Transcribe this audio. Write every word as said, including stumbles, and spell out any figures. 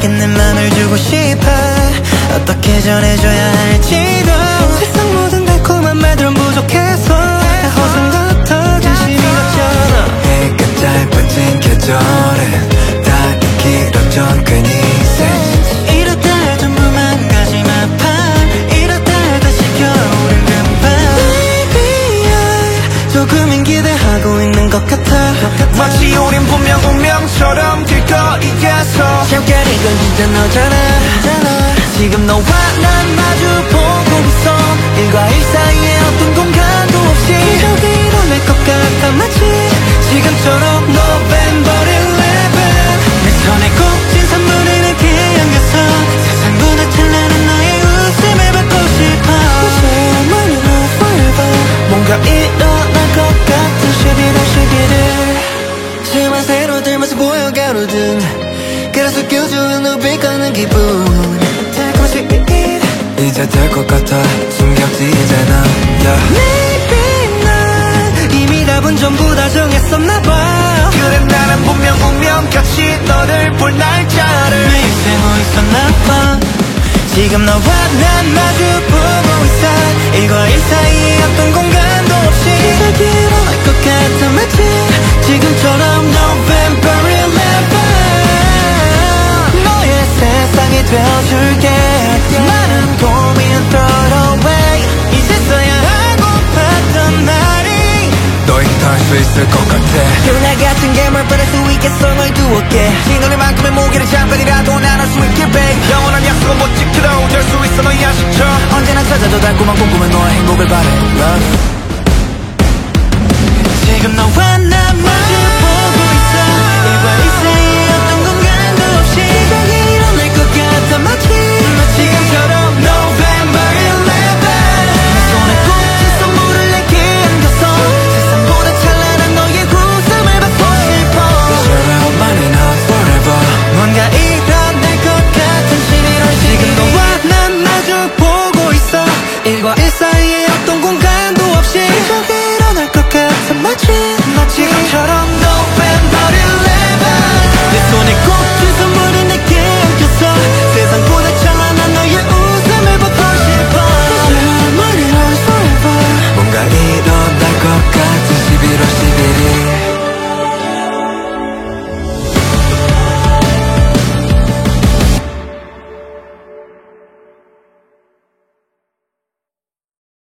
너에게 내 맘을 주고 싶어. 어떻게 전해줘야 할지도 세상 모든 달콤한 말들은 부족해서 다 허상 같아 진심이 같잖아. 해가 짧아진 계절은 다 길어져 괜히 새 이럴 때 전부 망가짐 아파. 이럴 때 다시 겨울은 금방. Baby I 조금은 기대하고 있는 것 같아. 마치 우린 분명 운명처럼 길거리에서 잠깐인 건 진짜 너잖아. 지금 너와 난 마주 보고 있어. 일과일 사이에 어떤 공간도 없이 계속 일어날 것 같아. 마치 지금처럼 November eleven 내 손에 꽂힌 선물을 내게 안겨서 세상보다 찬란한 너의 웃음을 받고 싶어. So many more forever 뭔가 일어날 것 같은 십일월 십일일 지만 새로 들면서 보여 가로등 그래서 껴주는 눈빛 가는 기분 달콤한 이제 될 것 같아 숨겼지 이제 난 yeah. Maybe 난 이미 답은 전부 다 정했었나봐. 그래 나는 분명 운명같이 너를 볼 날짜를 매일 세고 있었나봐. 지금 너와 난 마주 보고 있어. 일과일 사이에 어떤 공간도 없이 계속 일어날 것 같아. 마치 지금처럼 November eleven 너의 세상이 되어줄게. 많은 고민 throw away 이제서야 하고팠던 말이 너에게 닿을 수 있을 것 같아. 그나 같은 괴물 받을 수 있겠어 널 두었게. 신혼이만큼의 무게를 잠깐이라도 나눌 수 있게 babe. 영원한 약속은 못 지켜도 될 수 있어 너의 아쉽죠. 언제나 찾아도 달콤한 꿈꾸면 너의 행복을 바래 Love 지금 너와